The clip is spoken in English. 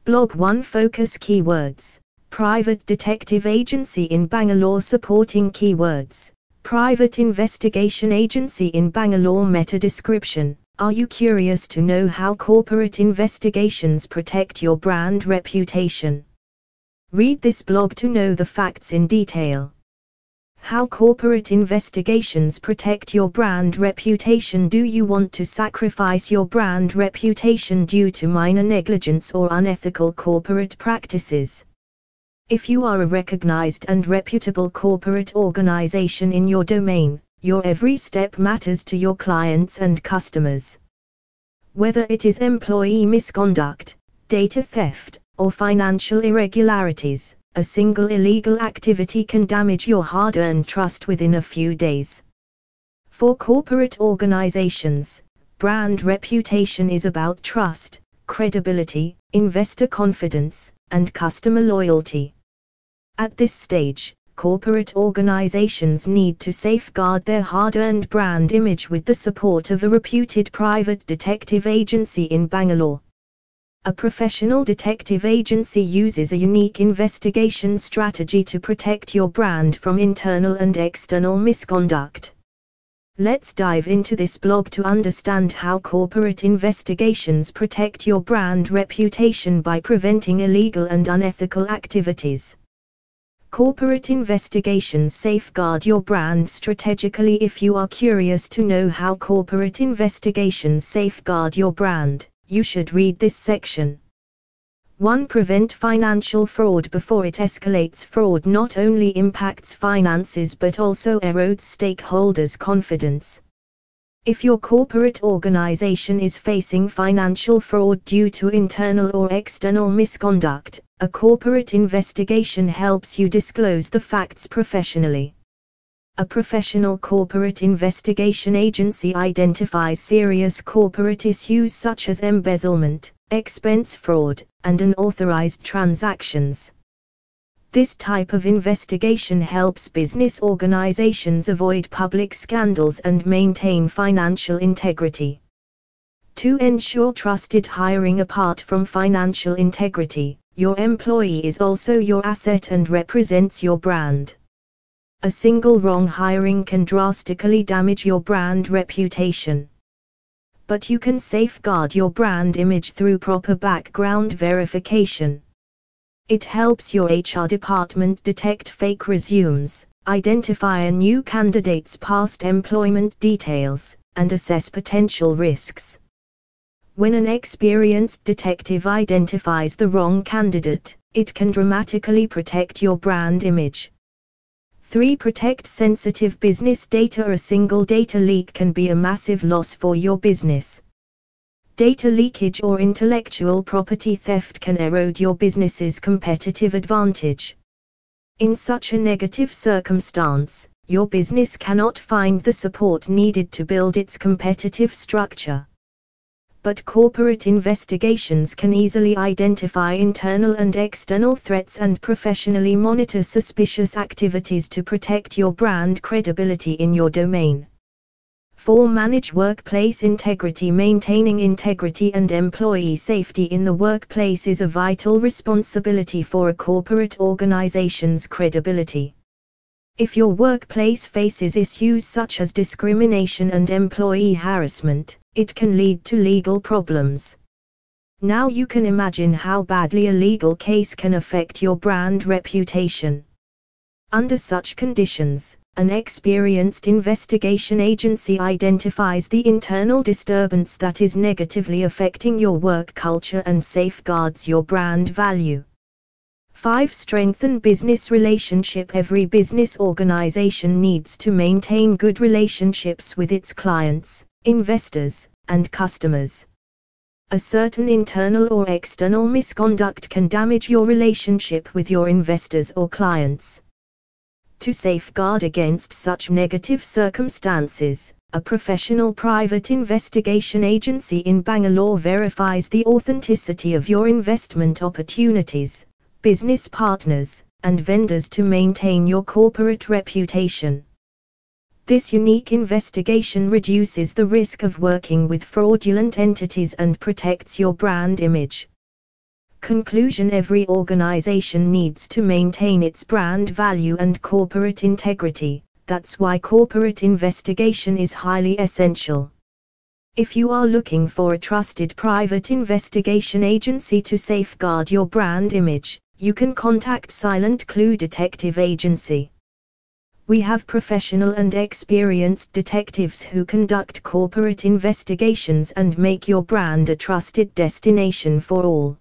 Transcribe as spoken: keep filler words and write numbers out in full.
Blog one Focus Keywords. Private detective agency in Bangalore supporting keywords. Private investigation agency in Bangalore. Meta description. Are you curious to know how corporate investigations protect your brand reputation? Read this blog to know the facts in detail. How corporate investigations protect your brand reputation. Do you want to sacrifice your brand reputation due to minor negligence or unethical corporate practices? If you are a recognized and reputable corporate organization in your domain, your every step matters to your clients and customers. Whether it is employee misconduct, data theft, or financial irregularities, a single illegal activity can damage your hard-earned trust within a few days. For corporate organizations, brand reputation is about trust, credibility, investor confidence, and customer loyalty. At this stage, corporate organizations need to safeguard their hard-earned brand image with the support of a reputed private detective agency in Bangalore. A professional detective agency uses a unique investigation strategy to protect your brand from internal and external misconduct. Let's dive into this blog to understand how corporate investigations protect your brand reputation by preventing illegal and unethical activities. Corporate investigations safeguard your brand strategically. If you are curious to know how corporate investigations safeguard your brand, you should read this section. one Prevent financial fraud before it escalates. Fraud not only impacts finances but also erodes stakeholders' confidence. If your corporate organization is facing financial fraud due to internal or external misconduct, a corporate investigation helps you disclose the facts professionally. A professional corporate investigation agency identifies serious corporate issues such as embezzlement, expense fraud, and unauthorized transactions. This type of investigation helps business organizations avoid public scandals and maintain financial integrity. To ensure trusted hiring. Apart from financial integrity, your employee is also your asset and represents your brand. A single wrong hiring can drastically damage your brand reputation. But you can safeguard your brand image through proper background verification. It helps your H R department detect fake resumes, identify a new candidate's past employment details, and assess potential risks. When an experienced detective identifies the wrong candidate, it can dramatically protect your brand image. three Protect sensitive business data. A single data leak can be a massive loss for your business. Data leakage or intellectual property theft can erode your business's competitive advantage. In such a negative circumstance, your business cannot find the support needed to build its competitive structure. But corporate investigations can easily identify internal and external threats and professionally monitor suspicious activities to protect your brand credibility in your domain. four Manage workplace integrity. Maintaining integrity and employee safety in the workplace is a vital responsibility for a corporate organization's credibility. If your workplace faces issues such as discrimination and employee harassment, it can lead to legal problems. Now you can imagine how badly a legal case can affect your brand reputation. Under such conditions, an experienced investigation agency identifies the internal disturbance that is negatively affecting your work culture and safeguards your brand value. five Strengthen business relationship. Every business organization needs to maintain good relationships with its clients, investors, and customers. A certain internal or external misconduct can damage your relationship with your investors or clients. To safeguard against such negative circumstances, a professional private investigation agency in Bangalore verifies the authenticity of your investment opportunities, business partners, and vendors to maintain your corporate reputation. This unique investigation reduces the risk of working with fraudulent entities and protects your brand image. Conclusion: every organization needs to maintain its brand value and corporate integrity. That's why corporate investigation is highly essential. If you are looking for a trusted private investigation agency to safeguard your brand image, you can contact Silent Clue Detective Agency. We have professional and experienced detectives who conduct corporate investigations and make your brand a trusted destination for all.